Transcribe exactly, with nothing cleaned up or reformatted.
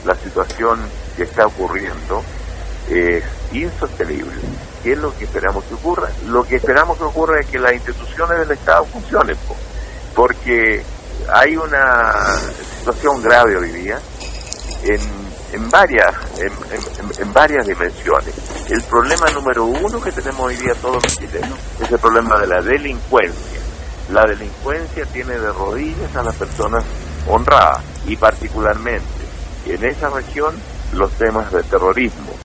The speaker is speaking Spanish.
la situación que está ocurriendo es insostenible. ¿Qué es lo que esperamos que ocurra? Lo que esperamos que ocurra es que las instituciones del Estado funcionen, po, porque hay una situación grave hoy día en, en varias en, en, en varias dimensiones. El problema número uno que tenemos hoy día todos los chilenos es el problema de la delincuencia. La delincuencia tiene de rodillas a las personas honradas, y particularmente en esa región los temas de terrorismo.